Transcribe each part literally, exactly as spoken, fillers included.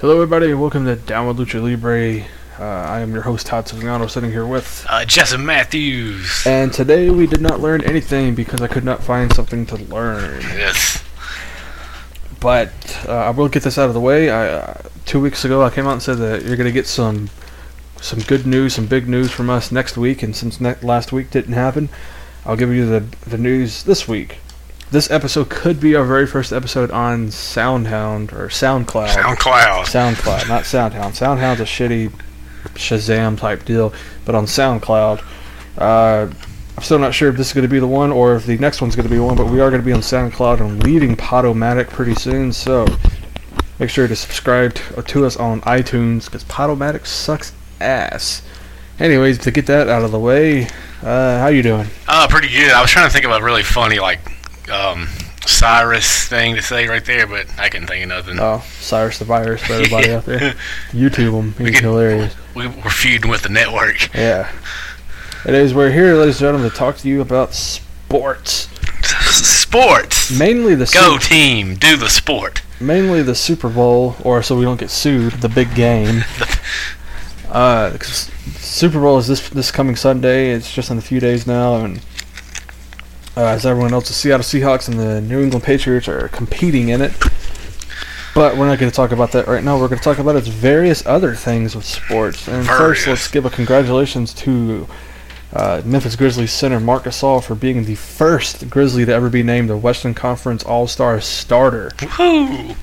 Hello everybody, welcome to Down with Lucha Libre. Uh, I am your host Todd Savigano, sitting here with... Uh, Jesse Matthews. And today we did not learn anything because I could not find something to learn. Yes. But uh, I will get this out of the way. I, uh, two weeks ago I came out and said that you're going to get some some good news, some big news from us next week. And since ne- last week didn't happen, I'll give you the, the news this week. This episode could be our very first episode on Soundhound, or SoundCloud. SoundCloud. SoundCloud, not Soundhound. Soundhound's a shitty Shazam type deal, but on SoundCloud. Uh, I'm still not sure if this is going to be the one or if the next one's going to be one, but we are going to be on SoundCloud and leaving Podomatic pretty soon, so make sure to subscribe to, to us on iTunes, because Podomatic sucks ass. Anyways, to get that out of the way, uh, how you doing? Uh, pretty good. I was trying to think of a really funny, like, um, Cyrus thing to say right there, but I couldn't think of nothing. Oh, Cyrus the Virus for everybody out there. YouTube him. He's could, hilarious. We, we're feuding with the network. Yeah. Anyways, we're here, ladies and gentlemen, to talk to you about sports. Sports. Mainly the Go Super, team, do the sport. mainly the Super Bowl, or so we don't get sued, the big game. uh, 'cause Super Bowl is this this coming Sunday. It's just in a few days now, and uh, as everyone knows, the Seattle Seahawks and the New England Patriots are competing in it. But we're not going to talk about that right now. We're going to talk about its various other things with sports. And Various. first, let's give a congratulations to uh, Memphis Grizzlies center Marc Gasol for being the first Grizzly to ever be named a Western Conference All-Star starter. Woohoo!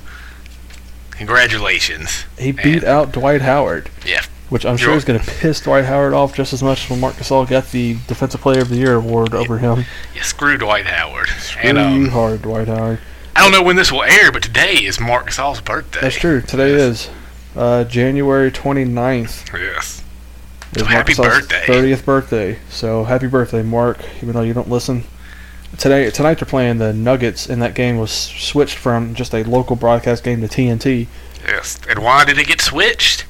Congratulations. He beat And- out Dwight Howard, Yeah. which I'm sure You're- is going to piss Dwight Howard off just as much when Marc Gasol got the Defensive Player of the Year award over him. Yeah, screw Dwight Howard. Screw and, um, you hard, Dwight Howard. I don't know when this will air, but today is Marc Gasol's birthday. That's true. Today is uh, January twenty-ninth. Yes. Is So happy Marc Gasol's birthday. thirtieth birthday. So happy birthday, Mark, even though you don't listen. Today, Tonight they're playing the Nuggets, and that game was switched from just a local broadcast game to T N T Yes. And why did it get switched?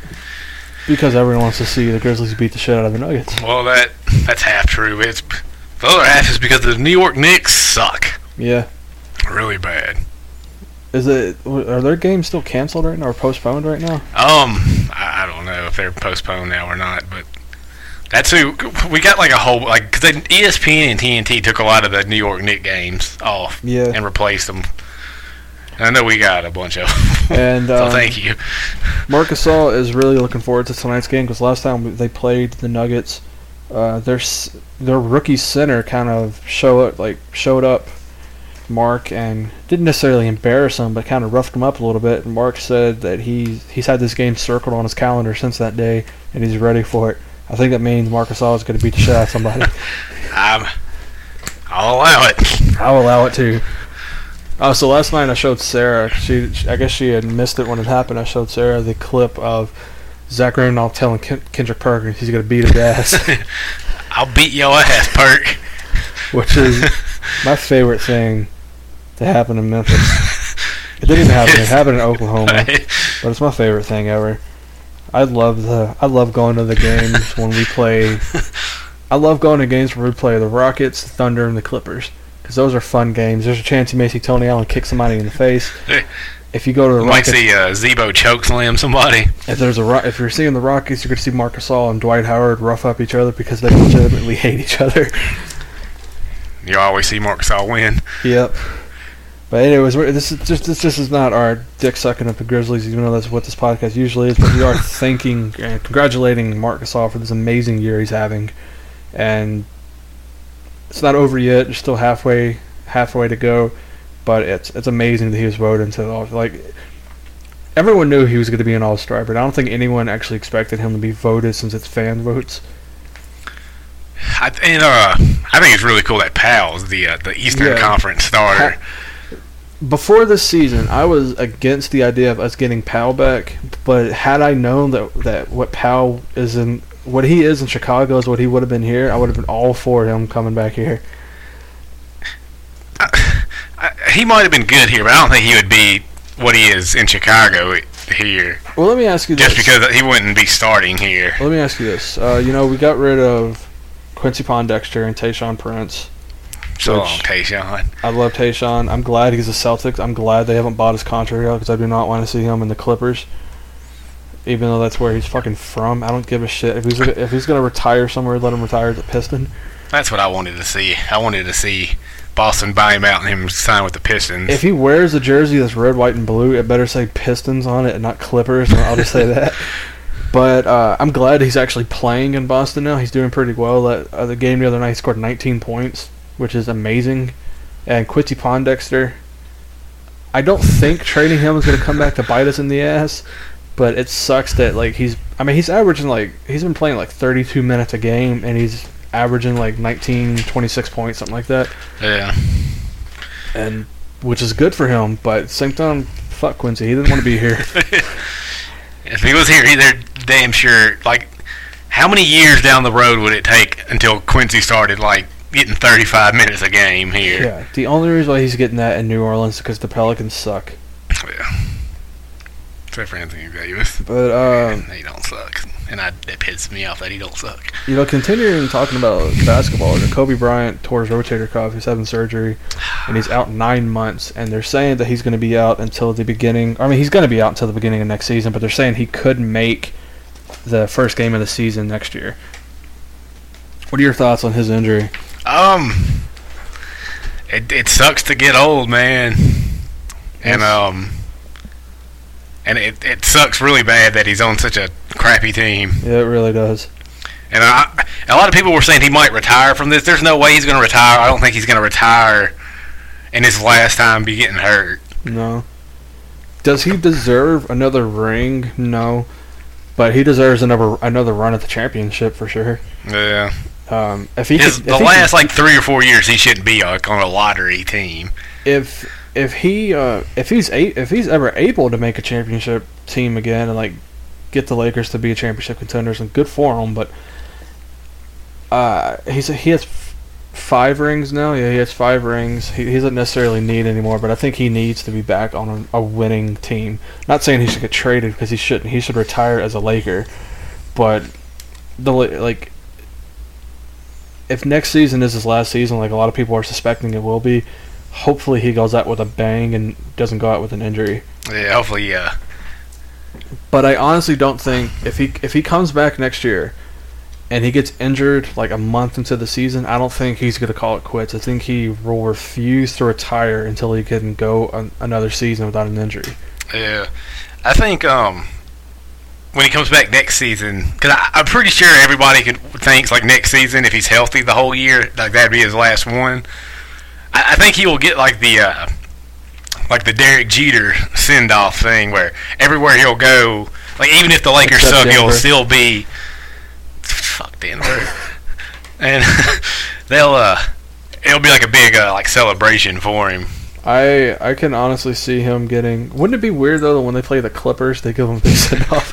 because everyone wants to see the Grizzlies beat the shit out of the Nuggets. Well, that that's half true. It's the other half is because the New York Knicks suck Yeah. really bad. Is it? Are their games still canceled right now or postponed right now? Um, I, I don't know if they're postponed now or not, but that's who we got. Like a whole like because E S P N and T N T took a lot of the New York Knicks games off Yeah. and replaced them. And I know we got a bunch of them. And so um, thank you. Marc Gasol is really looking forward to tonight's game because last time they played the Nuggets, uh, their s- their rookie center kind of show up, like showed up, Mark, and didn't necessarily embarrass him, but kind of roughed him up a little bit. And Mark said that he he's had this game circled on his calendar since that day, and he's ready for it. I think that means Marc Gasol is going to beat the shit out of somebody. I'm, I'll allow it. I'll allow it too. Oh, so last night I showed Sarah. She, I guess she had missed it when it happened. I showed Sarah the clip of Zach Randolph telling Ken- Kendrick Perkins he's going to beat his ass, I'll beat your ass, Perk. which is my favorite thing to happen in Memphis. It didn't even happen. It happened in Oklahoma, but it's my favorite thing ever. I love the. I love going to the games when we play. I love going to games where we play the Rockets, the Thunder, and the Clippers. Because those are fun games. There's a chance you may see Tony Allen kick somebody in the face. If you go to the You might Rockets, see uh, Zebo choke slam somebody. if there's a Ro- if you're seeing the Rockets, you're going to see Marc Gasol and Dwight Howard rough up each other because they legitimately hate each other. You always see Marc Gasol win. Yep. But anyways, we're, this is just this just is not our dick sucking up the Grizzlies, even though that's what this podcast usually is. But we are thanking and congratulating Marc Gasol for this amazing year he's having, and it's not over yet. There's still halfway halfway to go, but it's it's amazing that he was voted into the all. Like everyone knew he was going to be an All-Star, but I don't think anyone actually expected him to be voted since it's fan votes. I, and, uh, I think it's really cool that Powell's the uh, the Eastern Yeah. Conference starter. Before this season, I was against the idea of us getting Powell back, but had I known that that what Powell is in, what he is in Chicago is what he would have been here, I would have been all for him coming back here. I, I, he might have been good here, but I don't think he would be what he is in Chicago here. Well, let me ask you Just this. because he wouldn't be starting here. Let me ask you this. Uh, you know, we got rid of Quincy Pondexter and Tayshaun Prince. So Which- long, Tayshaun. I love Tayshaun. I'm glad he's a Celtics. I'm glad they haven't bought his contract out because I do not want to see him in the Clippers. Even though that's where he's fucking from, I don't give a shit. If he's if he's gonna retire somewhere, let him retire as a Piston. That's what I wanted to see. I wanted to see Boston buy him out and him sign with the Pistons. If he wears a jersey that's red, white, and blue, it better say Pistons on it and not Clippers. And I'll just say that. But uh, I'm glad he's actually playing in Boston now. He's doing pretty well. That uh, the game the other night, he scored nineteen points, which is amazing. And Quincy Pondexter, I don't think trading him is going to come back to bite us in the ass. But it sucks that like he's. I mean, he's averaging like he's been playing like thirty-two minutes a game, and he's averaging like nineteen, twenty-six points, something like that. Yeah. And which is good for him. But at the same time, fuck Quincy. He didn't want to be here. If he was here, they're damn sure. Like, how many years down the road would it take until Quincy started like getting thirty-five minutes a game here? Yeah. The only reason why he's getting that in New Orleans is because the Pelicans suck. Yeah. Except for Anthony Davis. But um, he don't suck, and I, it pisses me off that he don't suck. you know, continuing talking about basketball, Kobe Bryant tore his rotator cuff. He's having surgery, and he's out nine months. And they're saying that he's going to be out until the beginning. I mean, he's going to be out until the beginning of next season. But they're saying he could make the first game of the season next year. What are your thoughts on his injury? Um, it it sucks to get old, man, and Yes. um, and it it sucks really bad that he's on such a crappy team. Yeah, it really does. And I, a lot of people were saying he might retire from this. There's no way he's going to retire. I don't think he's going to retire in his last time be getting hurt. No. Does he deserve another ring? No. But he deserves another another run at the championship for sure. Yeah. Um, if he His, could, the if he last could- like three or four years, he shouldn't be like on a lottery team. if if he uh, if he's a, if he's ever able to make a championship team again and like get the Lakers to be a championship contenders, and good for him. But uh, he's he has f- five rings now. Yeah, he has five rings. He, he doesn't necessarily need anymore, but I think he needs to be back on a, a winning team. Not saying he should get traded because he shouldn't. He should retire as a Laker. But the La- like. If next season is his last season, like a lot of people are suspecting it will be, hopefully he goes out with a bang and doesn't go out with an injury. Yeah, hopefully, yeah. But I honestly don't think if he if he comes back next year and he gets injured like a month into the season, I don't think he's going to call it quits. I think he will refuse to retire until he can go an, another season without an injury. Yeah, I think um, when he comes back next season, because I'm pretty sure everybody could, thinks like next season if he's healthy the whole year, like that'd be his last one. I, I think he will get like the uh, like the Derek Jeter send off thing where everywhere he'll go, like even if the Lakers Except suck, he'll Denver. still be fuck Denver, and they'll uh, it'll be like a big uh, like celebration for him. I I can honestly see him getting. Wouldn't it be weird though that when they play the Clippers, they give him the send off?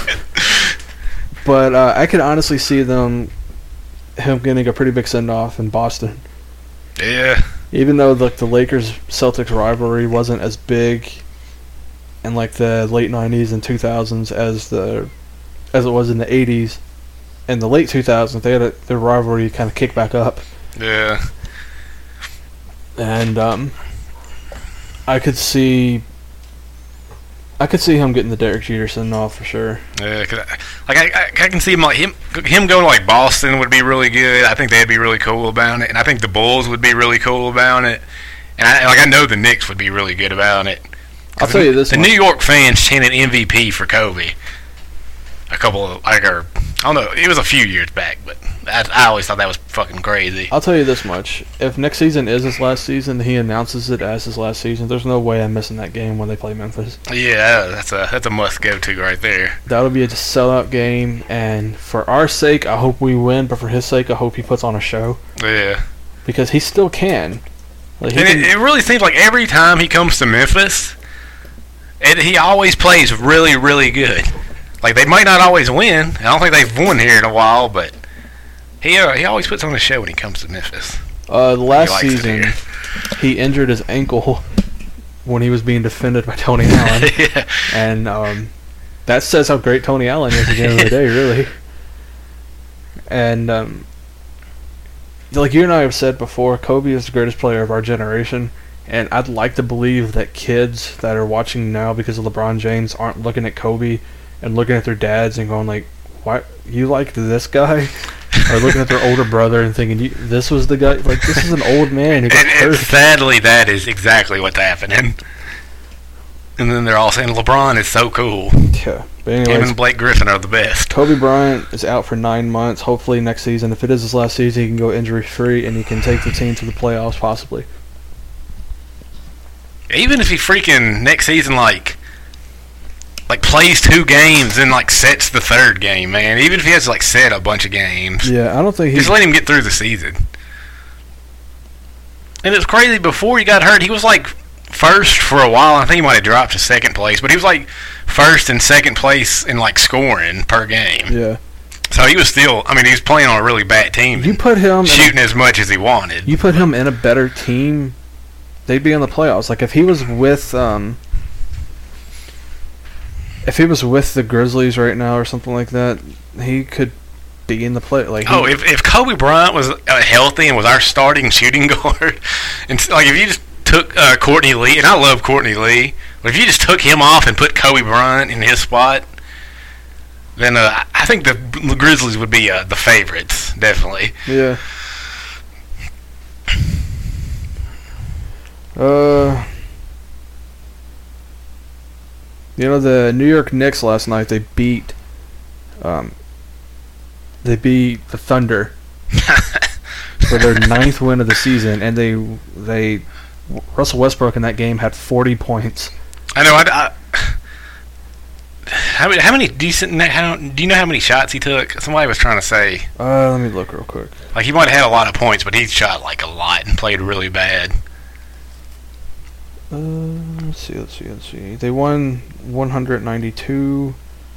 But uh, I can honestly see them him getting a pretty big send off in Boston. Yeah. Even though like the Lakers Celtics rivalry wasn't as big in like the late nineties and two thousands as the as it was in the eighties. In the late two thousands, they had a, their rivalry kind of kick back up, Yeah. and um, I could see I could see him getting the Derek Jeter send off for sure. Yeah, cause I, like I, I, I can see him like him him going to like Boston would be really good. I think they'd be really cool about it, and I think the Bulls would be really cool about it. And I like I know the Knicks would be really good about it. I'll tell you this the much. New York fans chanted M V P for Kobe. A couple of like or I don't know, it was a few years back, but I, I always thought that was fucking crazy. I'll tell you this much: if next season is his last season, he announces it as his last season. There's no way I'm missing that game when they play Memphis. Yeah, that's a that's a must go to right there. That'll be a sellout game, and for our sake, I hope we win. But for his sake, I hope he puts on a show Yeah. because he still can. Like, he And can- it, it really seems like every time he comes to Memphis, it, he always plays really, really good. Like, they might not always win. I don't think they've won here in a while, but he uh, he always puts on a show when he comes to Memphis. uh, the last likes it season, here. he injured his ankle when he was being defended by Tony Allen, Yeah. and um, that says how great Tony Allen is at the end of the day, really. And um, like you and I have said before, Kobe is the greatest player of our generation, and I'd like to believe that kids that are watching now because of LeBron James aren't looking at Kobe and looking at their dads and going like, "Why you like this guy?" Or looking at their older brother and thinking, "This was the guy." Like, this is an old man who got and, hurt. And sadly, that is exactly what's happening. And then they're all saying LeBron is so cool. Yeah, but anyways, him and Blake Griffin are the best. Kobe Bryant is out for nine months. Hopefully next season, if it is his last season, he can go injury free and he can take the team to the playoffs possibly. Even if he freaking next season like like plays two games and like sets the third game, man. Even if he has to like set a bunch of games. Yeah, I don't think he just let him get through the season. And it's crazy, before he got hurt, he was like first for a while. I think he might have dropped to second place, but he was like first and second place in like scoring per game. Yeah. So he was still, I mean, he was playing on a really bad team. You put him shooting a, as much as he wanted. You put him in a better team, they'd be in the playoffs. Like if he was with um if he was with the Grizzlies right now or something like that, he could be in the play. Like oh, if if Kobe Bryant was uh, healthy and was our starting shooting guard, and like if you just took uh, Courtney Lee, and I love Courtney Lee, but if you just took him off and put Kobe Bryant in his spot, then uh, I think the Grizzlies would be uh, the favorites, definitely. Yeah. Uh. You know, the New York Knicks last night, they beat um, they beat the Thunder for their ninth win of the season, and they they Russell Westbrook in that game had forty points. I know. I, I, how many how many decent how, do you know how many shots he took? Somebody was trying to say. Uh, let me look real quick. Like he might have had a lot of points, but he shot like a lot and played really bad. Uh, let's see, let's see, let's see. They won one hundred ninety-two.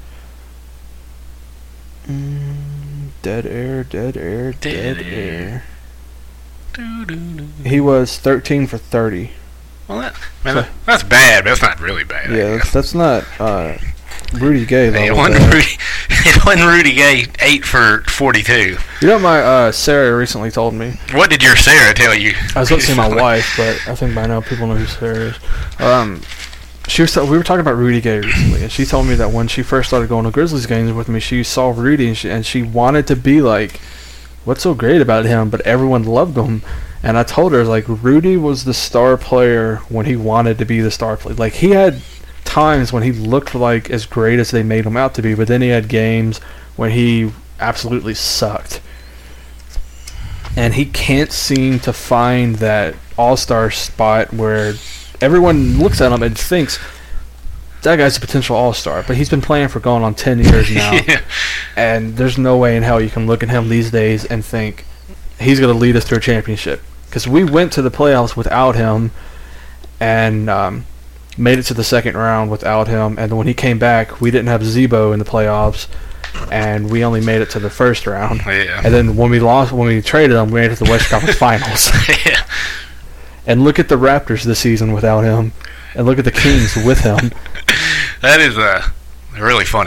Mm, dead air, dead air, dead, dead air. air. Do, do, do. He was thirteen for thirty. Well, that, man, so, that's bad, but that's not really bad. Yeah, that's, that's not uh, Rudy Gay. Hey, it wasn't Rudy, it wasn't Rudy Gay eight for forty-two. You know what my uh, Sarah recently told me? What did your Sarah tell you? I was going to say my wife, but I think by now people know who Sarah is. Um, she was t- we were talking about Rudy Gay recently, and she told me that when she first started going to Grizzlies games with me, she saw Rudy, and she, and she wanted to be like, what's so great about him? But everyone loved him. And I told her, like, Rudy was the star player when he wanted to be the star player. Like, he had times when he looked like as great as they made him out to be, but then he had games when he absolutely sucked. And he can't seem to find that all-star spot where everyone looks at him and thinks, that guy's a potential all-star. But he's been playing for going on ten years now. Yeah. And there's no way in hell you can look at him these days and think, he's going to lead us to a championship. Because we went to the playoffs without him and um, made it to the second round without him. And when he came back, we didn't have Zebo in the playoffs, and we only made it to the first round. Yeah. And then when we lost, when we traded him, we made it to the Western Conference Finals. Yeah. And look at the Raptors this season without him, and look at the Kings with him. That is uh, really funny.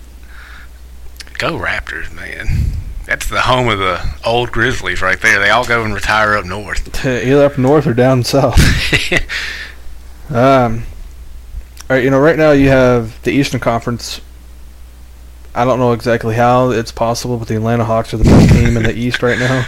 Go Raptors, man. That's the home of the old Grizzlies right there. They all go and retire up north. Either up north or down south. um, all right, you know, right now you have the Eastern Conference. I don't know exactly how it's possible, but the Atlanta Hawks are the best team in the East right now.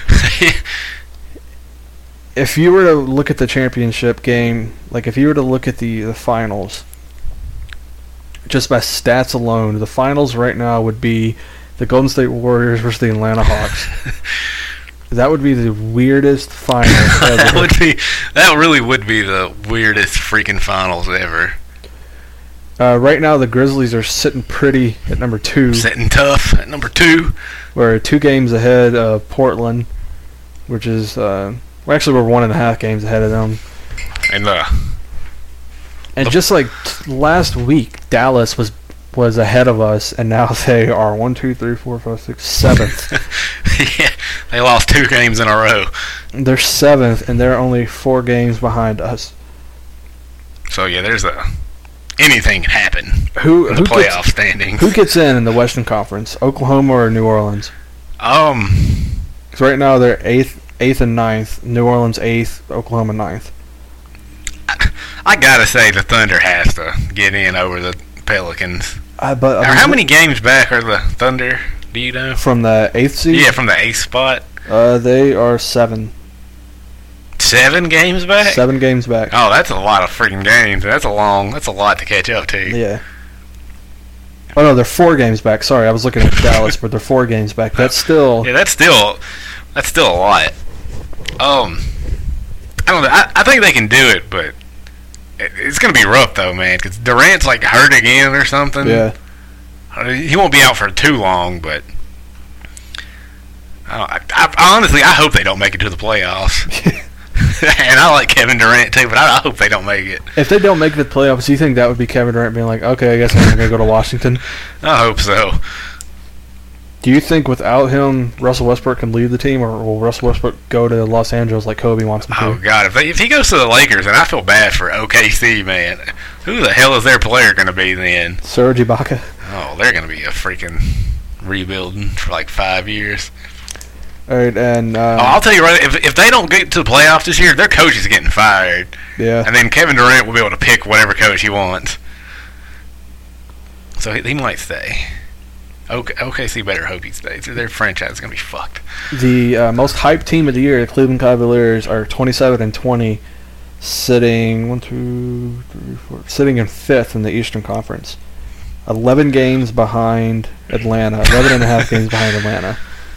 If you were to look at the championship game, like if you were to look at the, the finals, just by stats alone, the finals right now would be the Golden State Warriors versus the Atlanta Hawks. That would be the weirdest finals ever. that would be. That really would be the weirdest freaking finals ever. Uh, right now, the Grizzlies are sitting pretty at number two. Sitting tough at number two. We're two games ahead of Portland, which is uh, well, actually we're one and a half games ahead of them. And uh, and just like t- last week, Dallas was. was ahead of us, and now they are one, two, three, four, five, six, seventh. Yeah, they lost two games in a row. They're seventh, and they're only four games behind us. So yeah, there's a anything can happen. Who in who the playoff gets, standings? Who gets in in the Western Conference? Oklahoma or New Orleans? Um, because right now they're eighth, eighth and ninth. New Orleans eighth. Oklahoma ninth. I, I gotta say the Thunder has to get in over the Pelicans. I, but I Now, mean, how many games back are the Thunder? Do you know? from the eighth seed? Yeah, from the eighth spot. Uh, they are seven. Seven games back. Seven games back. Oh, that's a lot of freaking games. That's a long. That's a lot to catch up to. Yeah. Oh no, they're four games back. Sorry, I was looking at Dallas, but they're four games back. That's still. Yeah, that's still. That's still a lot. Um, I don't know. I, I think they can do it, but it, it's gonna be rough though, man. Because Durant's like hurt again or something. Yeah. I mean, he won't be out for too long, but. I, don't, I, I honestly, I hope they don't make it to the playoffs. And I like Kevin Durant too, but I, I hope they don't make it. If they don't make the playoffs, do you think that would be Kevin Durant being like, okay, I guess I'm going to go to Washington? I hope so. Do you think without him, Russell Westbrook can lead the team, or will Russell Westbrook go to Los Angeles like Kobe wants him to? Oh, God. If, they, if he goes to the Lakers, and I feel bad for O K C, man. Who the hell is their player going to be then? Serge Ibaka. Oh, they're going to be a freaking rebuilding for like five years. All right, and uh, Oh, I'll tell you right, if if they don't get to the playoffs this year, their coach is getting fired. yeah, And then Kevin Durant will be able to pick whatever coach he wants. So he, he might stay. OK, OKC better hope he stays. Their franchise is going to be fucked. the uh, most hyped team of the year, the Cleveland Cavaliers, are twenty-seven and twenty, sitting one, two, three, four, sitting in fifth in the Eastern Conference, eleven games behind Atlanta, eleven and a half games behind Atlanta.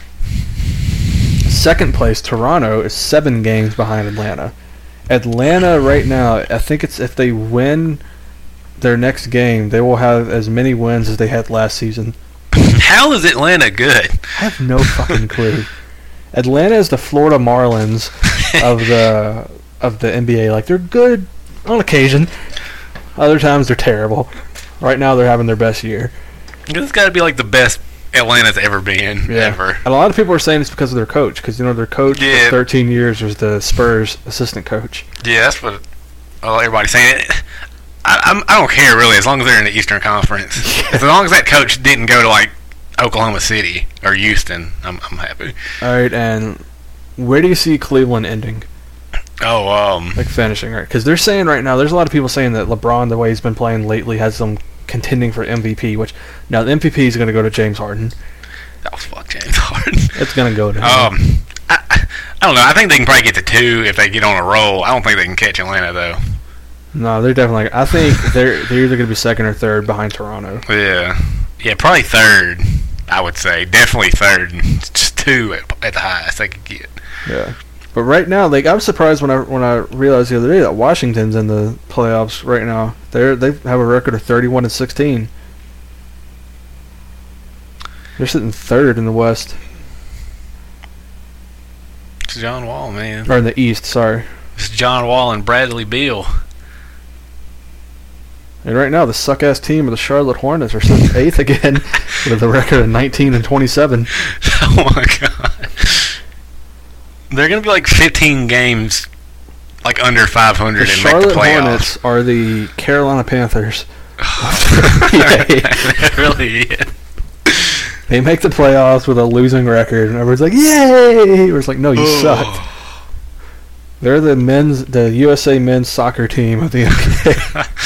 Second place, Toronto, is seven games behind Atlanta. Atlanta right now, I think it's if they win their next game, they will have as many wins as they had last season. How is Atlanta good? I have no fucking clue. Atlanta is the Florida Marlins of the of the N B A. Like, they're good on occasion. Other times they're terrible. Right now they're having their best year. It's got to be like the best Atlanta's ever been, ever. And a lot of people are saying it's because of their coach, because you know their coach Yeah. for thirteen years was the Spurs assistant coach. Yeah, that's what oh, everybody's saying. I, I'm, I don't care, really, as long as they're in the Eastern Conference. As long as that coach didn't go to, like, Oklahoma City or Houston, I'm, I'm happy. All right, and where do you see Cleveland ending? Oh, um... Like, finishing, right? Because they're saying right now, there's a lot of people saying that LeBron, the way he's been playing lately, has them contending for M V P, which, now the M V P is going to go to James Harden. Oh, fuck James Harden. It's going to go to him. Um, I, I don't know. I think they can probably get to two if they get on a roll. I don't think they can catch Atlanta, though. No, they're definitely. I think they're they're either going to be second or third behind Toronto. Yeah. Yeah, probably third, I would say. Definitely third. Just two at, at the highest they could get. Yeah, but right now, like I was surprised when I when I realized the other day that Washington's in the playoffs right now. They're they have a record of thirty-one and sixteen. They're sitting third in the West, It's John Wall, man. or in the East. Sorry. It's John Wall and Bradley Beal. And right now, the suck-ass team of the Charlotte Hornets are sitting eighth again with a record of nineteen and twenty-seven. Oh my god. They're going to be like fifteen games like under five hundred The and Charlotte make the playoffs. Hornets are the Carolina Panthers. That really is. They make the playoffs with a losing record, and everyone's like, "Yay!" Or it's like, "No, you Oh. sucked." They're the men's, the U S A men's soccer team of the N B A.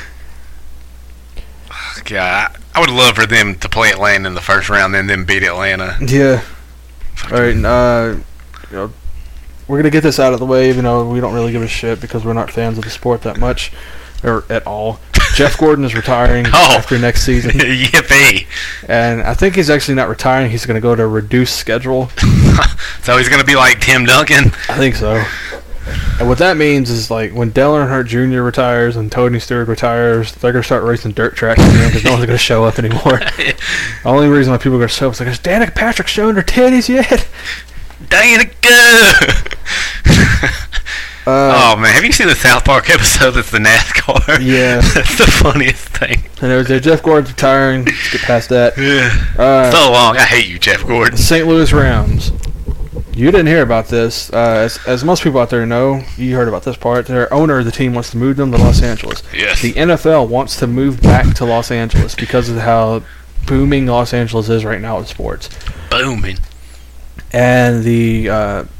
God, I would love for them to play Atlanta in the first round and then beat Atlanta. Yeah. All right. Uh, you know, we're gonna get this out of the way, even though we don't really give a shit because we're not fans of the sport that much, or at all. Jeff Gordon is retiring Oh. after next season, Yippee. and I think he's actually not retiring. He's gonna go to a reduced schedule. So he's going to be like Tim Duncan. I think so. And what that means is, like, when Dale Earnhardt Junior retires and Tony Stewart retires, they're going to start racing dirt tracks again because no one's going to show up anymore. The only reason why people are going to show up is like, is Danica Patrick showing her titties yet? Danica! Uh, Oh man, have you seen the South Park episode that's the NASCAR? Yeah. That's the funniest thing. And it was there, Jeff Gordon's retiring. Let's get past that. Yeah. Uh, So long. I hate you, Jeff Gordon. Saint Louis Rams. You didn't hear about this. Uh, as, as most people out there know, you heard about this part. Their owner of the team wants to move them to Los Angeles. Yes. The N F L wants to move back to Los Angeles because of how booming Los Angeles is right now with sports. Booming. And the uh,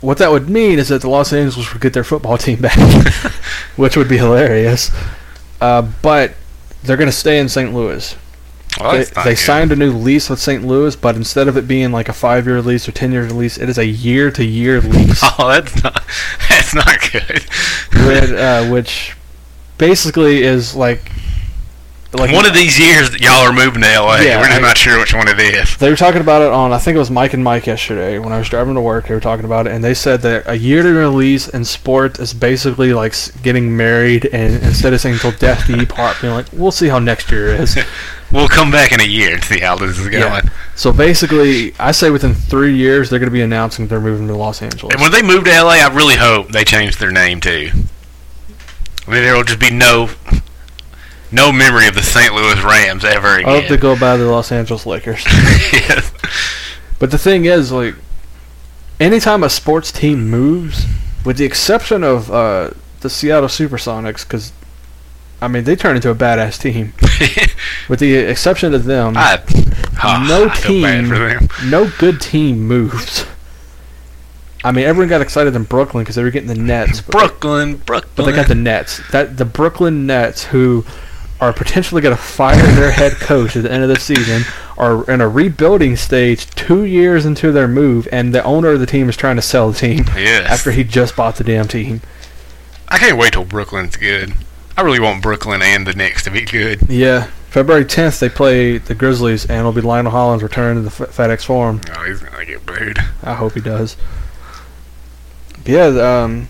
what that would mean is that the Los Angeles would get their football team back, which would be hilarious. Uh, but they're going to stay in Saint Louis. Well, they that's not they good. signed a new lease with Saint Louis, but instead of it being like a five-year lease or ten-year lease, it is a year-to-year lease. Oh, that's not that's not good. which, uh, which basically is like like one of these years that y'all are moving to L A. Yeah, We're just I- not sure which one it is. They were talking about it on, I think it was Mike and Mike yesterday when I was driving to work. They were talking about it, and they said that a year-to-year lease in sport is basically like s- getting married, and instead of saying until death do you part, being like, we'll see how next year is. We'll come back in a year and see how this is going. Yeah. So basically, I say within three years they're going to be announcing they're moving to Los Angeles. And when they move to L A, I really hope they change their name too. I mean, there will just be no no memory of the Saint Louis Rams ever I hope they again. go by the Los Angeles Lakers. Yes. But the thing is, like, anytime a sports team moves, with the exception of uh, the Seattle Supersonics, because, I mean, they turn into a badass team. With the exception of them, I, oh, no I feel bad team, for them. no good team moves. I mean, everyone got excited in Brooklyn because they were getting the Nets. But Brooklyn, Brooklyn. But they got the Nets. That the Brooklyn Nets, who are potentially going to fire their head coach at the end of the season, are in a rebuilding stage two years into their move, and the owner of the team is trying to sell the team Yes. after he just bought the damn team. I can't wait till Brooklyn's good. I really want Brooklyn and the Knicks to be good. Yeah. February tenth, they play the Grizzlies, and it'll be Lionel Hollins returning to the F- FedEx Forum. Oh, he's gonna get booed. I hope he does. But yeah, um,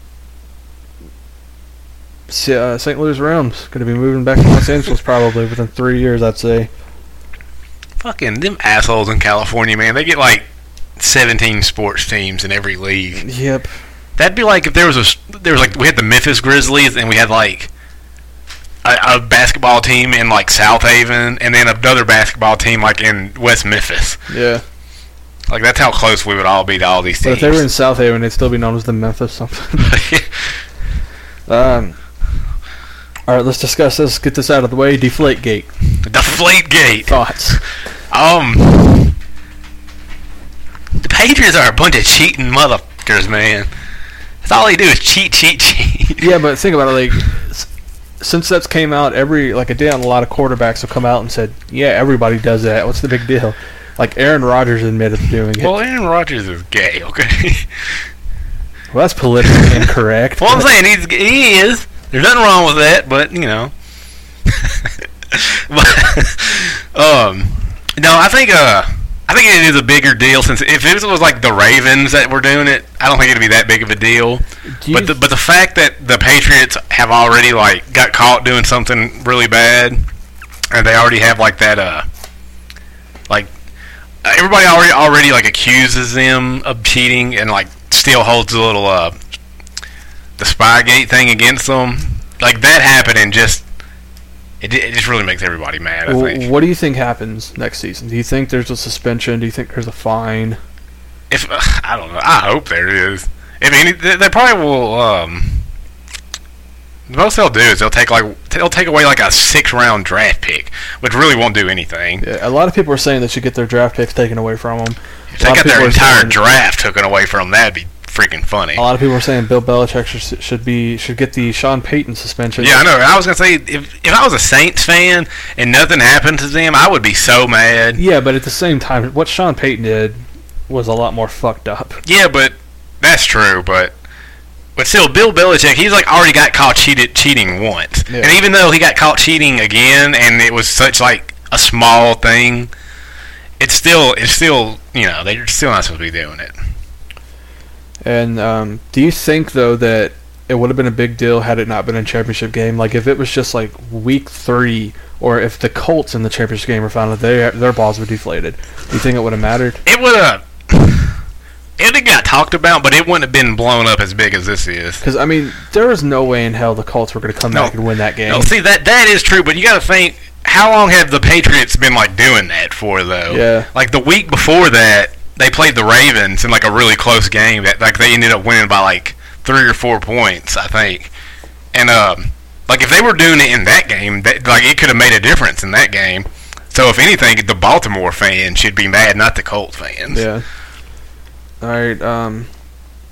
S- uh, Saint Louis Rams going to be moving back to Los Angeles probably within three years, I'd say. Fucking them assholes in California, man. They get like seventeen sports teams in every league. Yep. That'd be like if there was a s- there was like we had the Memphis Grizzlies and we had like a, a basketball team in like South Haven and then another basketball team like in West Memphis. Yeah. Like that's how close we would all be to all these But teams. if they were in South Haven, they'd still be known as the Memphis something. um, all right, let's discuss this. Get this out of the way. Deflategate. Deflate Gate. Thoughts? Um, the Patriots are a bunch of cheating motherfuckers, man. That's all they do is cheat, cheat, cheat. Yeah, but think about it. Like, s- since that's came out, every like a day on a lot of quarterbacks have come out and said, "Yeah, everybody does that. What's the big deal?" Like Aaron Rodgers admitted to doing it. Well, Aaron Rodgers is gay, okay? Well, that's politically incorrect. Well, I'm but- saying he's, he is. There's nothing wrong with that, but, you know. but, um, no, I think, uh, I think it is a bigger deal since if it was like the Ravens that were doing it, I don't think it'd be that big of a deal. Do you But the, but the fact that the Patriots have already, like, got caught doing something really bad, and they already have, like, that, uh, like, everybody already already like accuses them of cheating and like still holds a little uh the Spygate thing against them. Like that happening just it, it just really makes everybody mad. I Well, think what do you think happens next season? Do you think there's a suspension? Do you think there's a fine? if uh, I don't know, I hope there is. I mean, they, they probably will. Um, the most they'll do is they'll take like they'll take away like a six round draft pick, which really won't do anything. Yeah, a lot of people are saying they should get their draft picks taken away from them. If they got their entire draft taken away from them, that'd be freaking funny. A lot of people are saying Bill Belichick should, should be should get the Sean Payton suspension. Yeah, I know. I was gonna say if if I was a Saints fan and nothing happened to them, I would be so mad. Yeah, but at the same time, what Sean Payton did was a lot more fucked up. Yeah, but that's true. But but still, Bill Belichick, he's like already got caught cheated cheating once, Yeah. and even though he got caught cheating again, and it was such like a small thing, it's still it's still you know they're still not supposed to be doing it. And um, do you think though that it would have been a big deal had it not been a championship game? Like if it was just like week three, or if the Colts in the championship game were found that their their balls were deflated, do you think it would have mattered? It would have. It got talked about, but it wouldn't have been blown up as big as this is. Because I mean, there was no way in hell the Colts were going to come No. back and win that game. No, see that that is true, but you got to think how long have the Patriots been like doing that for though? Yeah. Like the week before that, they played the Ravens in like a really close game that like they ended up winning by like three or four points, I think. And um, like if they were doing it in that game, that, like it could have made a difference in that game. So if anything, the Baltimore fans should be mad, not the Colts fans. Yeah. All right. Um,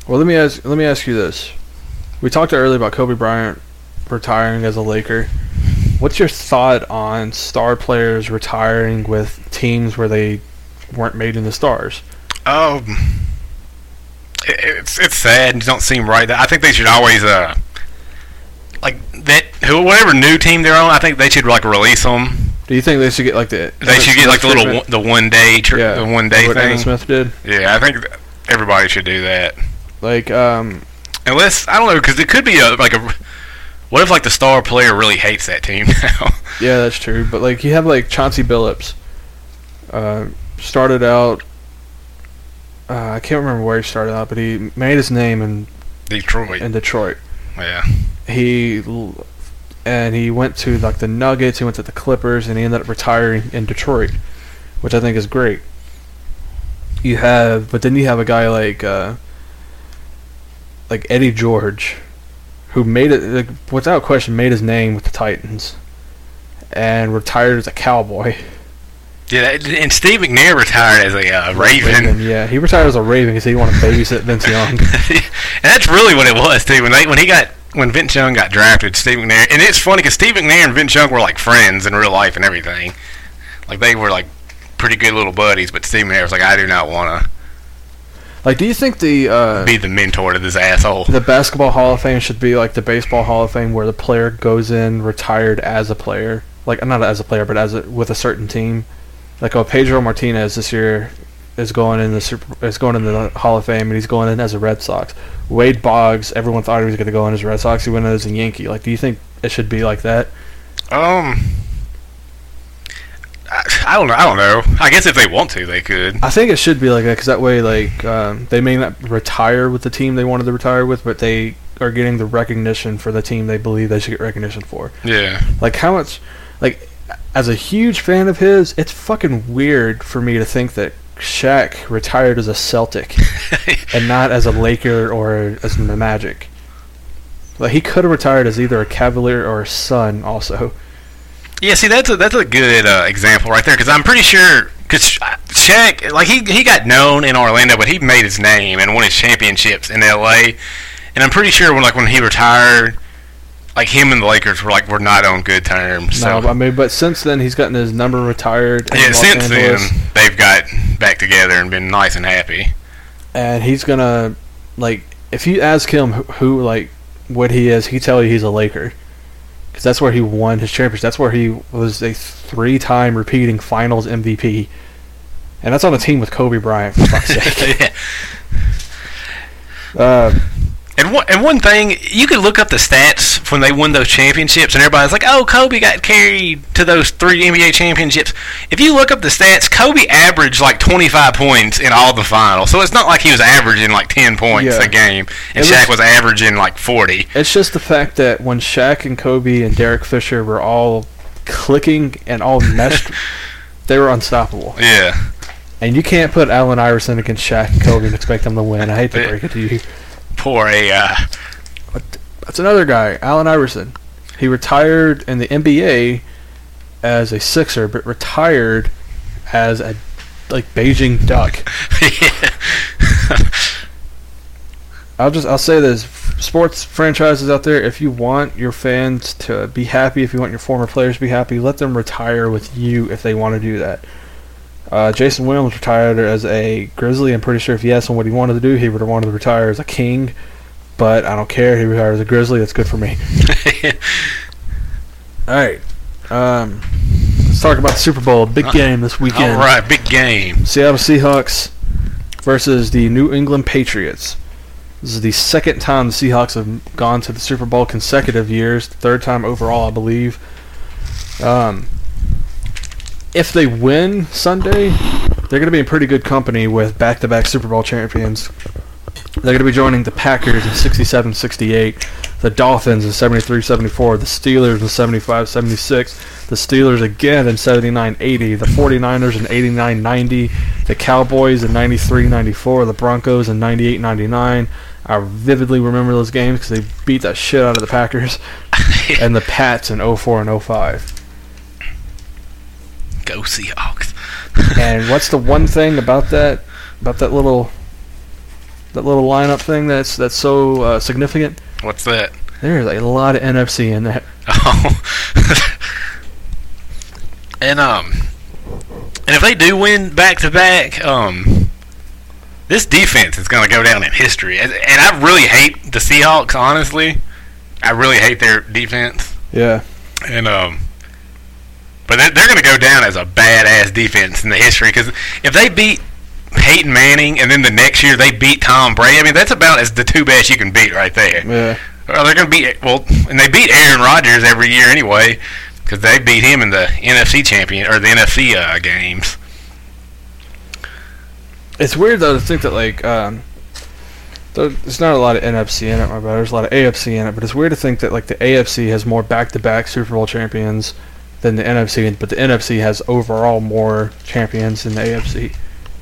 Well, let me ask. Let me ask you this. We talked earlier about Kobe Bryant retiring as a Laker. What's your thought on star players retiring with teams where they weren't made in the stars? Um, it, it's it's sad. It don't seem right. I think they should always uh like that. Who whatever new team they're on, I think they should like release them. Do you think they should get like the? They should get like the little one, the one day tri- yeah, the one day what thing. Emmitt Smith did. Yeah, I think everybody should do that. Like um, unless I don't know, because it could be a like a. What if like the star player really hates that team now? Yeah, that's true. But like you have like Chauncey Billups, uh, started out. Uh, I can't remember where he started out, but he made his name in Detroit. In Detroit, yeah. He and he went to like the Nuggets. He went to the Clippers, and he ended up retiring in Detroit, which I think is great. You have, but then you have a guy like uh, like Eddie George, who made it, like, without question, made his name with the Titans, and retired as a Cowboy. Yeah, and Steve McNair retired as a uh, Raven. Raven. Yeah, he retired as a Raven because he wanted to babysit Vince Young. And that's really what it was too. When they when he got when Vince Young got drafted, Steve McNair, and it's funny because Steve McNair and Vince Young were like friends in real life and everything. Like they were like pretty good little buddies. But Steve McNair was like, I do not want to. Like, do you think the uh, be the mentor to this asshole? The Basketball Hall of Fame should be like the Baseball Hall of Fame, where the player goes in retired as a player, like not as a player, but as a, with a certain team. Like, oh, Pedro Martinez this year is going in the super, is going in the Hall of Fame, and he's going in as a Red Sox. Wade Boggs, everyone thought he was going to go in as a Red Sox. He went in as a Yankee. Like, do you think it should be like that? Um. I, I don't know. I don't know. I guess if they want to, they could. I think it should be like that because that way, like, um, they may not retire with the team they wanted to retire with, but they are getting the recognition for the team they believe they should get recognition for. Yeah. Like, how much, like, as a huge fan of his, it's fucking weird for me to think that Shaq retired as a Celtic and not as a Laker or as the Magic. Like, he could have retired as either a Cavalier or a Sun also. Yeah, see, that's a, that's a good uh, example right there, because I'm pretty sure, because Shaq, like, he he got known in Orlando, but he made his name and won his championships in L A, and I'm pretty sure when, like, when he retired, like, him and the Lakers were, like, were not on good terms. So. No, I mean, but since then, he's gotten his number retired in Yeah, Los since Angeles, then, they've got back together and been nice and happy. And he's gonna, like, if you ask him who, who like, what he is, he tell you he's a Laker. Because that's where he won his championship. That's where he was a three-time repeating Finals M V P. And that's on a team with Kobe Bryant, for fuck's sake. Yeah. Uh, and one, and one thing, you could look up the stats when they won those championships, and everybody's like, oh, Kobe got carried to those three N B A championships. If you look up the stats, Kobe averaged like twenty-five points in all the finals. So it's not like he was averaging like ten points Yeah. a game, and It Shaq was- was averaging like forty. It's just the fact that when Shaq and Kobe and Derek Fisher were all clicking and all meshed, they were unstoppable. Yeah. And you can't put Allen Iverson against Shaq and Kobe and expect them to win. I hate to break it to you. Poor A I. But that's another guy, Allen Iverson. He retired in the N B A as a Sixer, but retired as a like Beijing Duck. I'll just I'll say this: sports franchises out there, if you want your fans to be happy, if you want your former players to be happy, let them retire with you if they want to do that. Uh, Jason Williams retired as a Grizzly. I'm pretty sure if he asked him what he wanted to do, he would have wanted to retire as a King. But I don't care. He retired as a Grizzly. That's good for me. All right. Um, let's talk about the Super Bowl. Big game this weekend. All right, big game. Seattle Seahawks versus the New England Patriots. This is the second time the Seahawks have gone to the Super Bowl consecutive years. The third time overall, I believe. Um, if they win Sunday, they're going to be in pretty good company with back-to-back Super Bowl champions. They're going to be joining the Packers in sixty-seven sixty-eight, the Dolphins in seventy-three seventy-four, the Steelers in seventy-five seventy-six, the Steelers again in seventy-nine eighty, the 49ers in eighty-nine ninety, the Cowboys in ninety-three ninety-four, the Broncos in ninety-eight ninety-nine. I vividly remember those games because they beat that shit out of the Packers, and the Pats in oh four and oh five. Go Seahawks. And what's the one thing about that, about that little... That little lineup thing that's that's so uh, significant. What's that? There's a lot of N F C in that. Oh. and um, and if they do win back to back, um, this defense is going to go down in history. And, and I really hate the Seahawks. Honestly, I really hate their defense. Yeah. And um, but they're, they're going to go down as a badass defense in the history because if they beat Peyton Manning and then the next year they beat Tom Brady, I mean that's about as the two best you can beat right there. Yeah. Well, they're going to beat well, and they beat Aaron Rodgers every year anyway, because they beat him in the N F C champion or the N F C uh, games. It's weird though to think that like um, there's not a lot of N F C in it, my bad. There's a lot of A F C in it, but it's weird to think that like the A F C has more back-to-back Super Bowl champions than the N F C, but the N F C has overall more champions than the A F C.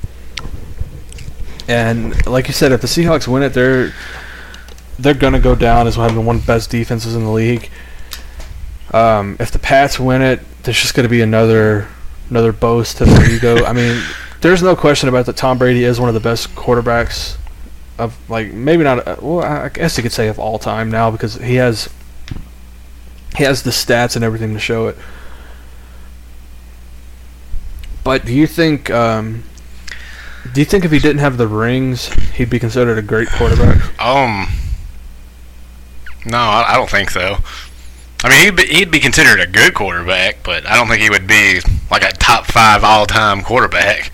And like you said, if the Seahawks win it, they're they're gonna go down as having one of the best defenses in the league. Um, if the Pats win it, there's just gonna be another another boast to their ego. I mean, there's no question about that. Tom Brady is one of the best quarterbacks of like maybe not. Uh, well, I guess you could say of all time now because he has he has the stats and everything to show it. But do you think? Um, do you think if he didn't have the rings, he'd be considered a great quarterback? Um. No, I, I don't think so. I mean, he'd be, he'd be considered a good quarterback, but I don't think he would be like a top five all-time quarterback.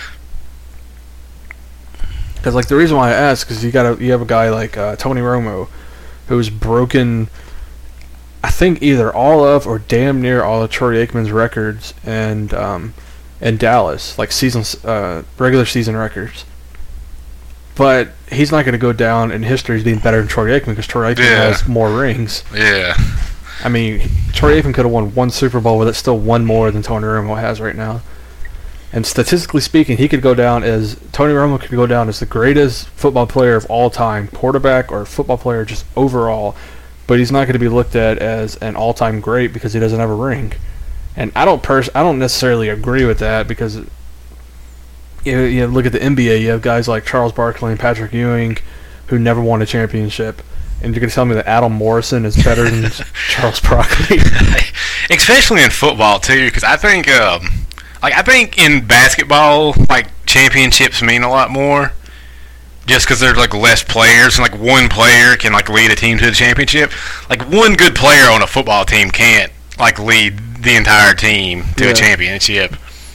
Because like the reason why I ask is you got a, you have a guy like uh, Tony Romo, who's broken, I think either all of or damn near all of Troy Aikman's records and um, in Dallas, like season uh, regular season records. But he's not going to go down in history as being better than Troy Aikman because Troy Aikman Yeah. has more rings. Yeah. I mean, Troy Aikman could have won one Super Bowl, but it's still one more than Tony Romo has right now. And statistically speaking, he could go down as Tony Romo could go down as the greatest football player of all time, quarterback or football player just overall. But he's not going to be looked at as an all-time great because he doesn't have a ring. And I don't pers- I don't necessarily agree with that because you, you look at the N B A, you have guys like Charles Barkley and Patrick Ewing who never won a championship. And you're going to tell me that Adam Morrison is better than Charles Barkley? Especially in football too, because I think, um, like I think in basketball, like championships mean a lot more, just because there's like less players, and like one player can like lead a team to the championship. Like one good player on a football team can't like lead the entire team to Yeah. a championship.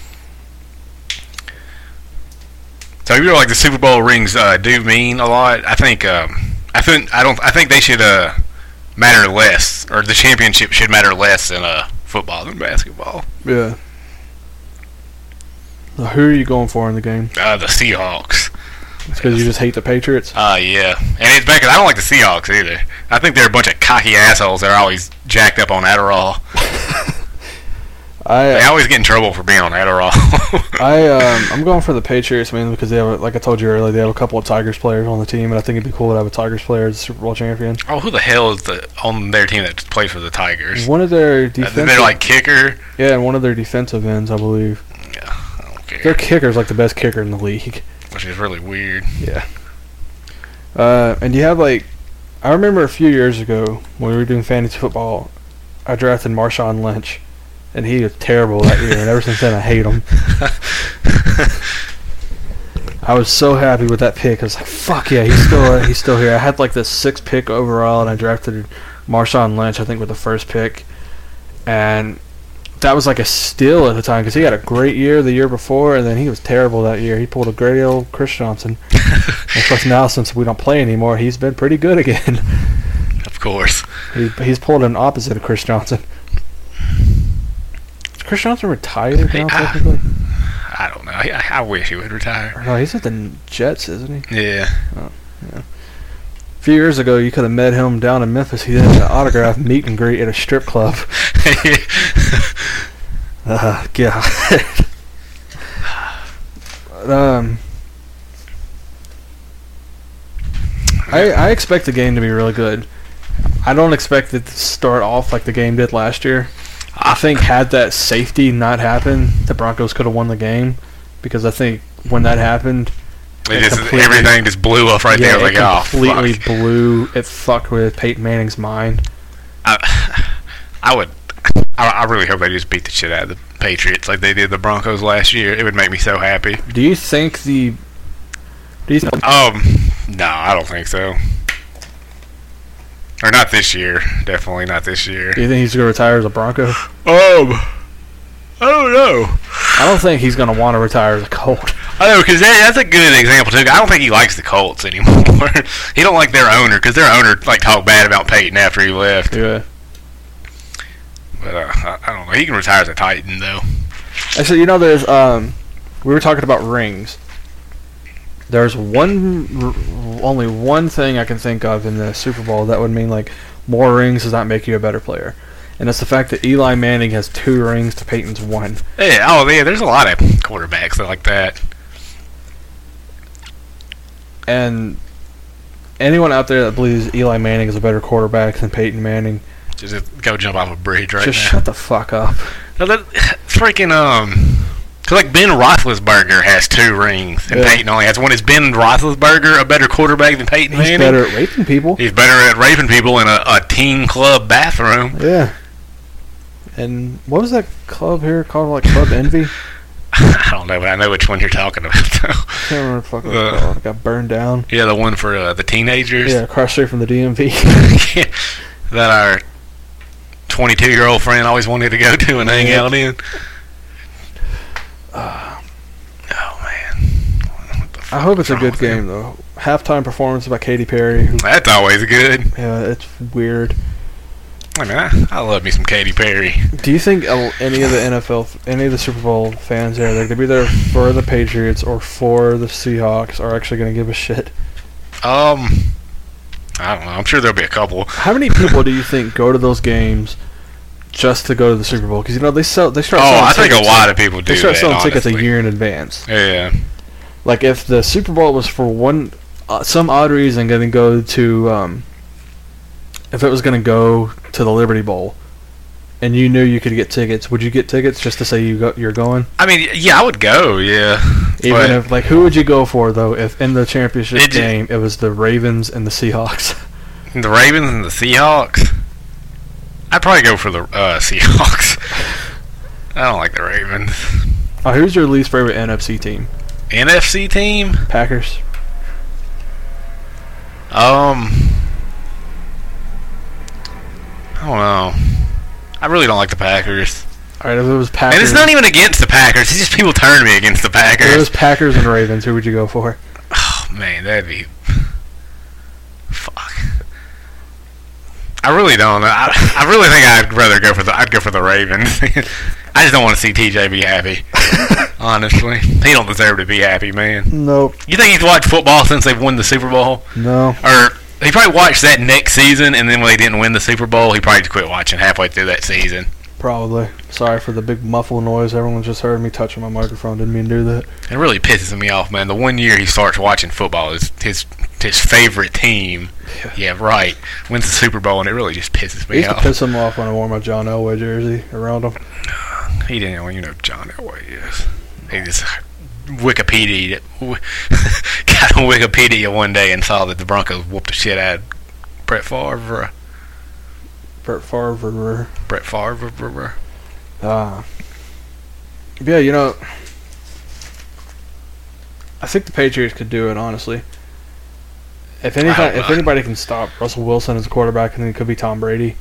So even though like the Super Bowl rings uh, do mean a lot, I think. Um, I think I don't. I think they should uh, matter less, or the championship should matter less in uh, football than basketball. Yeah. So who are you going for in the game? Uh, the Seahawks. It's because you just hate the Patriots? Uh, yeah, and it's bad 'cause I don't like the Seahawks either. I think they're a bunch of cocky assholes that are always jacked up on Adderall. I They always get in trouble for being on Adderall. I um I'm going for the Patriots mainly because they have, like I told you earlier, they have a couple of Tigers players on the team, and I think it'd be cool to have a Tigers player as Super Bowl champion. Oh, who the hell is the on their team that plays for the Tigers? One of their Uh, defensive, they're like kicker. yeah, and one of their defensive ends, I believe. Yeah, I don't care. Their kicker's like the best kicker in the league. Which is really weird. Yeah. Uh, and you have like, I remember a few years ago when we were doing fantasy football, I drafted Marshawn Lynch, and he was terrible that year, and ever since then I hate him. I was so happy with that pick. I was like, fuck yeah, he's still he's still here. I had like the sixth pick overall, and I drafted Marshawn Lynch, I think, with the first pick, and that was like a steal at the time because he had a great year the year before, and then he was terrible that year. He pulled a great old Chris Johnson. Of course, now since we don't play anymore, he's been pretty good again. Of course. He, he's pulled an opposite of Chris Johnson. Is Chris Johnson retired Hey, now, I- technically? I don't know. I, I wish he would retire. Or no, he's at the Jets, isn't he? Yeah. A few years ago, you could have met him down in Memphis. He did an autograph meet and greet at a strip club. Uh, God. But, um, I I expect the game to be really good. I don't expect it to start off like the game did last year. I think had that safety not happened, the Broncos could have won the game because I think when that happened, It It just completely- everything just blew up right yeah, there. I was it like, oh, completely fuck. blew. It fucked with Peyton Manning's mind. I, I would. I, I really hope they just beat the shit out of the Patriots like they did the Broncos last year. It would make me so happy. Do you think the? Do you think, Um, no, I don't think so. Or not this year. Definitely not this year. do you think he's gonna retire as a Bronco? Um, I don't know. I don't think he's gonna want to retire as a Colt. I know, because that, that's a good example, too. I don't think he likes the Colts anymore. He don't like their owner, because their owner, like, talked bad about Peyton after he left. Yeah. But, uh, I, I don't know. He can retire as a Titan, though. Actually, you know, there's um, we were talking about rings. There's one, r- only one thing I can think of in the Super Bowl that would mean like more rings does not make you a better player, and it's the fact that Eli Manning has two rings to Peyton's one. Yeah, oh, yeah, there's a lot of quarterbacks that like that. And anyone out there that believes Eli Manning is a better quarterback than Peyton Manning, Just go jump off a bridge right just now. shut the fuck up. No, that, freaking, um... Because, like, Ben Roethlisberger has two rings, and Yeah. Peyton only has one. Is Ben Roethlisberger a better quarterback than Peyton He's Manning? better at raping people. He's better at raping people in a, a teen club bathroom. Yeah. And what was that club here called? Like Club Envy? I don't know, but I know which one you're talking about, though. I can't remember what the fuck it was Uh. called. It got burned down. Yeah, the one for uh, the teenagers. Yeah, across the street from the D M V. That our twenty-two-year-old friend always wanted to go to and hang Yeah. out in. Uh, Oh, man. What the I fuck hope it's a is good wrong with game, him? though. Halftime performance by Katy Perry. Who, That's always good. yeah, it's weird. I mean, I, I love me some Katy Perry. Do you think uh, any of the N F L, any of the Super Bowl fans there, they're going to be there for the Patriots or for the Seahawks, are actually going to give a shit? Um, I don't know. I'm sure there'll be a couple. How many people do you think go to those games just to go to the Super Bowl? Because, you know, they sell, they start Oh, selling I think a tickets- lot of people do They start that, selling tickets a honestly. year in advance. Yeah. Like, if the Super Bowl was for one, uh, some odd reason going to go to, um, if it was going to go to the Liberty Bowl, and you knew you could get tickets, would you get tickets just to say you go, you're going? I mean, yeah, I would go, yeah. Even But if, like, who would you go for, though, if in the championship It ju- game it was the Ravens and the Seahawks? the Ravens and the Seahawks, I'd probably go for the uh, Seahawks. I don't like the Ravens. Oh, who's your least favorite N F C team? N F C team? Packers? Um, I don't know. I really don't like the Packers. Alright, if it was Packers... And it's not even against the Packers. It's just people turn me against the if it Packers. was Packers and Ravens, who would you go for? Oh, man, that'd be... Fuck. I really don't know. I, I really think I'd rather go for the... I'd go for the Ravens. I just don't want to see T J be happy. Honestly. He don't deserve to be happy, man. Nope. You think he's watched football since they've won the Super Bowl? No. Or... He probably watched that next season, and then when they didn't win the Super Bowl, he probably just quit watching halfway through that season. Probably. Sorry for the big muffle noise. Everyone just heard me touching my microphone. Didn't mean to do that. It really pisses me off, man. The one year he starts watching football, is his his favorite team, Yeah. yeah, right, wins the Super Bowl, and it really just pisses It me used to off. piss him off when I wore my John Elway jersey around him. He didn't, well, you know, John Elway is. He just Wikipedia got on Wikipedia one day and saw that the Broncos whooped the shit out of Brett Favre. Brett Favre. Brett Favre. Uh, yeah, you know, I think the Patriots could do it, honestly. If any, I- if anybody can stop Russell Wilson as a quarterback, then it could be Tom Brady.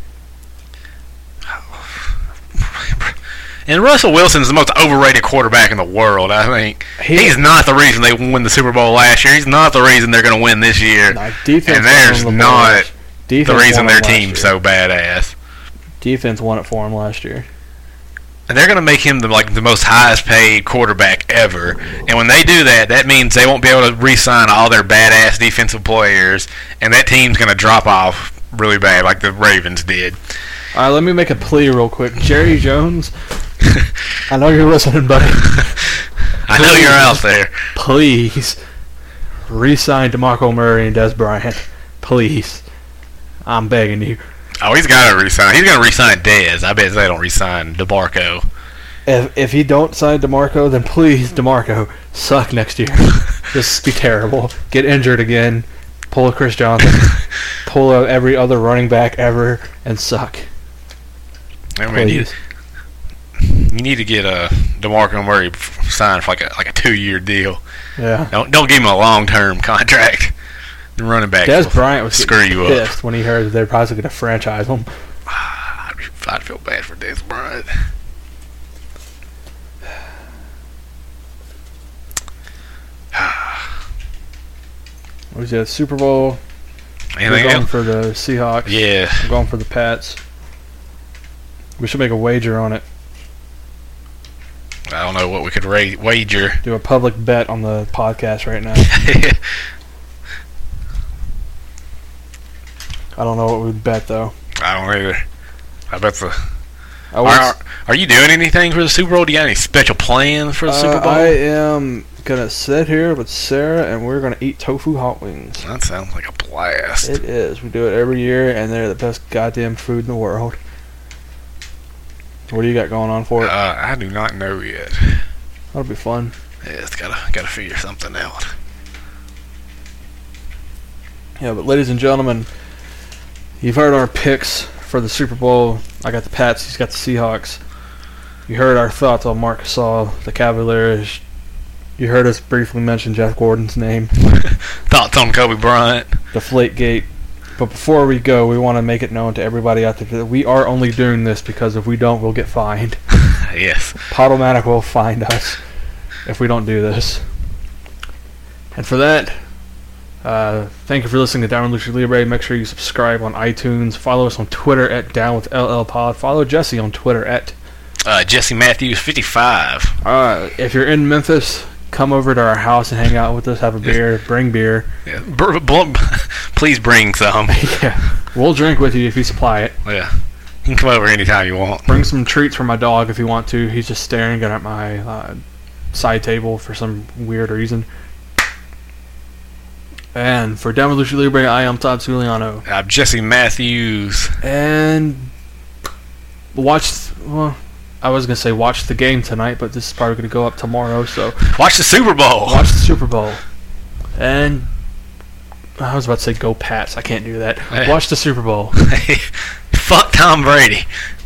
And Russell Wilson's the most overrated quarterback in the world, I think. He- He's not the reason they won the Super Bowl last year. He's not the reason they're going to win this year. Nah, defense And won there's the ball not last- defense The reason won their it last team's year. so badass. Defense won it for him last year. And they're going to make him the like the most highest paid quarterback ever. And when they do that, that means they won't be able to re-sign all their badass defensive players, and that team's going to drop off really bad, like the Ravens did. All right, let me make a plea real quick. Jerry Jones, I know you're listening, buddy. I know you're out there. Please re-sign DeMarco Murray and Des Bryant. Please. I'm begging you. Oh, he's got to re-sign. He's going to re-sign Dez. I bet they don't re-sign DeMarco. If If if he don't sign DeMarco, then please, DeMarco, suck next year. Just be terrible. Get injured again. Pull a Chris Johnson. Pull a every other running back ever and suck. I mean, you, you need to get a DeMarco Murray signed for like a like a two year deal. Yeah. Don't don't give him a long term contract. The running back. Des Bryant was screw you pissed up when he heard that they're probably going to franchise him. I'd, I'd feel bad for Des Bryant. What was it? Super Bowl. Anything We're going else? for the Seahawks. Yeah. I'm going for the Pats. We should make a wager on it. I don't know what we could ra- wager. Do a public bet on the podcast right now. I don't know what we'd bet though. I don't either. I bet the. I would Are, are you doing anything for the Super Bowl? Do you got any special plans for the uh, Super Bowl? I am gonna sit here with Sarah and we're gonna eat tofu hot wings. That sounds like a blast. It is. We do it every year, and they're the best goddamn food in the world. What do you got going on for it? Uh, I do not know yet. That'll be fun. Yeah, it's gotta gotta figure something out. Yeah, but ladies and gentlemen, you've heard our picks for the Super Bowl. I got the Pats. He's got the Seahawks. You heard our thoughts on Marc Gasol, the Cavaliers. You heard us briefly mention Jeff Gordon's name. Thoughts on Kobe Bryant? Deflategate. But before we go, we want to make it known to everybody out there that we are only doing this because if we don't, we'll get fined. Yes. Podomatic will find us if we don't do this. And for that, uh, thank you for listening to Down with Lucha Libre. Make sure you subscribe on iTunes. Follow us on Twitter at Down with L L Pod. Follow Jesse on Twitter at uh, Jesse Matthews fifty-five. Uh, if you're in Memphis, come over to our house and hang out with us. Have a beer. Bring beer. Yeah. Br- bl- please bring some. Yeah, we'll drink with you if you supply it. Yeah. You can come over anytime you want. Bring some treats for my dog if you want to. He's just staring at my uh, side table for some weird reason. And for Down with Lucha Libre, I am Todd Suliano. I'm Jesse Matthews. And watch, well, I was going to say watch the game tonight, but this is probably going to go up tomorrow, so Watch the Super Bowl. watch the Super Bowl. And I was about to say go Pats. I can't do that. Watch the Super Bowl. Fuck Tom Brady.